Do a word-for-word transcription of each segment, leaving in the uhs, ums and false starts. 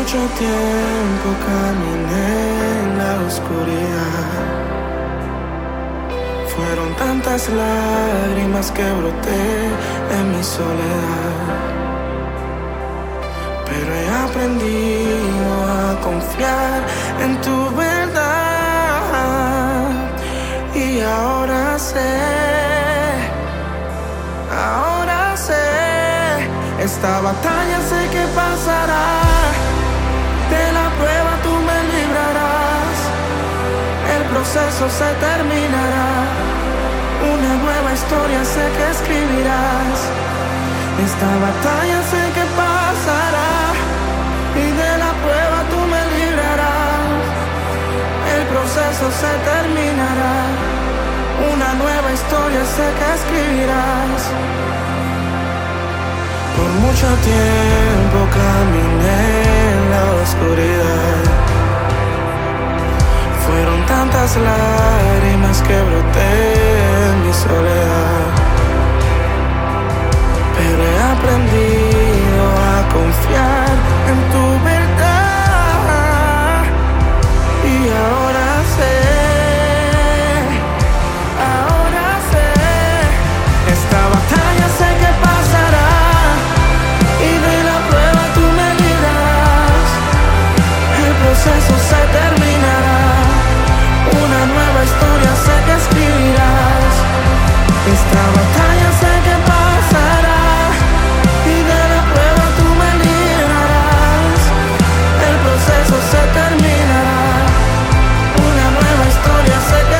mucho tiempo caminé en la oscuridad. Fueron tantas lágrimas que broté en mi soledad. Pero he aprendido a confiar en tu verdad. Y ahora sé, ahora sé, esta batalla sé que pasará. De la prueba tú me librarás. El proceso se terminará. Una nueva historia sé que escribirás. Esta batalla sé que pasará. Y de la prueba tú me librarás. El proceso se terminará. Una nueva historia sé que escribirás. Por mucho tiempo caminé en la oscuridad. Fueron tantas lágrimas que broté en mi soledad. Pero he aprendido a confiar en tu verdad. Y ahora sé, ahora sé, esta batalla sé que pasará. Y de la prueba tú me librarás. El proceso se terminará. Una nueva historia sé que escribirás. Esta batalla sé que pasará. Y de la prueba tú me librarás. El proceso se terminará. Una nueva historia sé que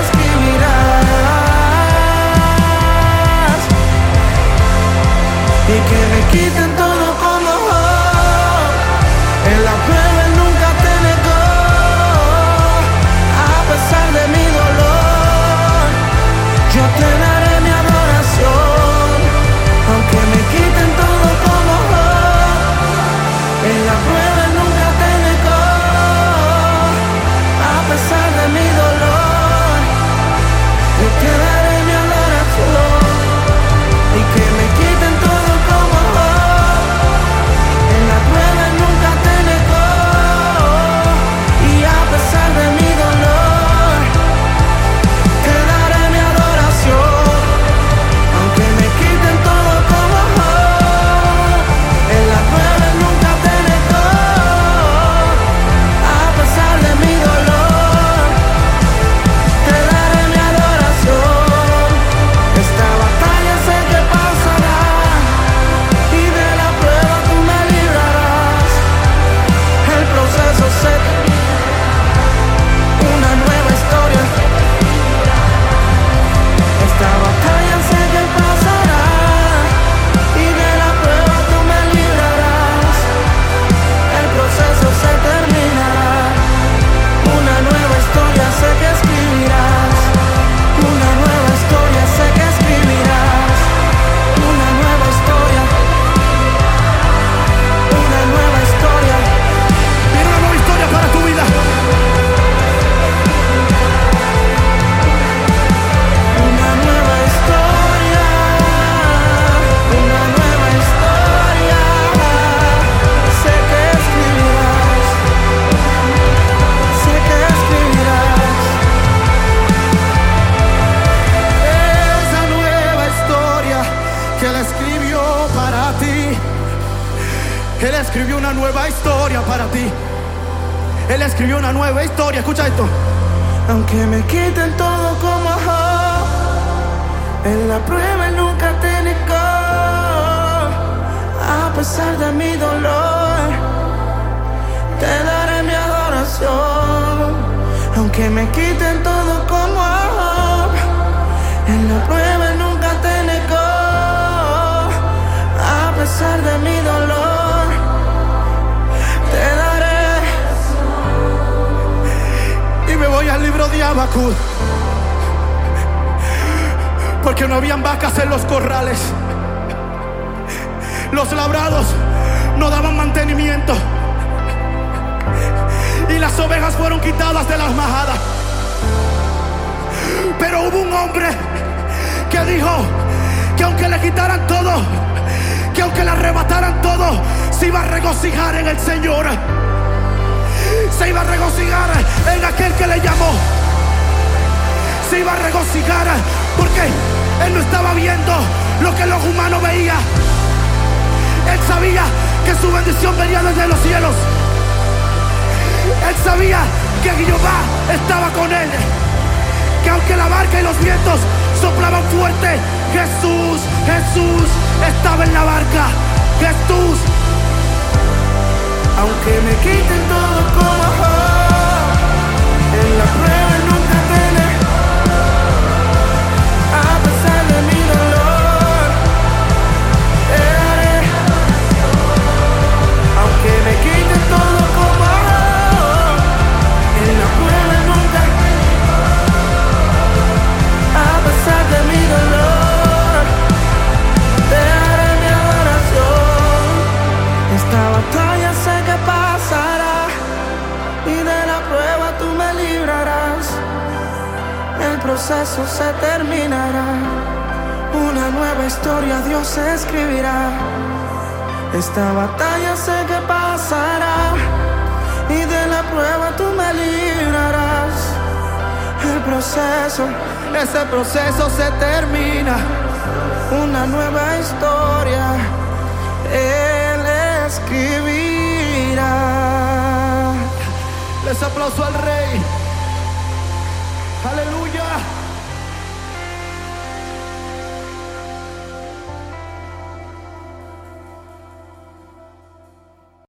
escribirás. Y que me quiten todo como Job. En la prueba él nunca te negó. A pesar de mi dolor, yo te daré mi adoración. Aunque me quiten todo como Job. En la prueba él nunca te negó. A pesar de mi dolor, yo te daré mi adoración. Y que me quiten todo como Job. En la prueba él nunca te negó. Y a pesar de mi dolor, te daré mi adoración. Aunque me quiten todo como Job. En la prueba él nunca te negó. A pesar de mi dolor, te daré mi adoración. Esta batalla sé que pasará. Y de la prueba tú me librarás. El proceso se terminará. Una nueva historia. Esta batalla sé que pasará. Y de la prueba tú me librarás. El proceso se terminará. Una nueva historia sé que escribirás. Una nueva historia sé que escribirás. Una nueva historia. Una nueva historia. Viene una nueva historia para tu vida. Una nueva historia. Una nueva historia. Sé que escribirás. Sé que escribirás. Esa nueva historia que él escribió para ti. Él escribió una nueva historia para ti. Él escribió una nueva historia. Escucha esto. Aunque me quiten todo como Job, en la prueba él nunca te negó. A pesar de mi dolor, te daré mi adoración. Aunque me quiten todo como Job, en la prueba él nunca te negó. A pesar de mi dolor, te daré. Y me voy al libro de Habacuc. Porque no habían vacas en los corrales. Los labrados no daban mantenimiento. Y las ovejas fueron quitadas de las majadas. Pero hubo un hombre que dijo que aunque le quitaran todo, que aunque le arrebataran todo, se iba a regocijar en el Señor. se iba a regocijar en aquel que le llamó. Se iba a regocijar porque él no estaba viendo lo que los humanos veían. Él sabía que su bendición venía desde los cielos. Él sabía que Jehová estaba con él, que aunque la barca y los vientos soplaban fuerte, Jesús, Jesús estaba en la barca. Jesús, aunque me quiten todo como Job, en la prueba nunca tener, a pesar de mi dolor, te haré. Aunque me quiten todo como Job, en la prueba nunca, a pesar de mi dolor, te haré mi adoración. Esta batalla sé que pasará, y de la prueba tú me librarás. El proceso se terminará, una nueva historia Dios escribirá. Esta batalla sé que pasará, y de la prueba tú me librarás. El proceso, ese proceso se termina, una nueva historia Él escribirá. Les aplauso al Rey. Aleluya.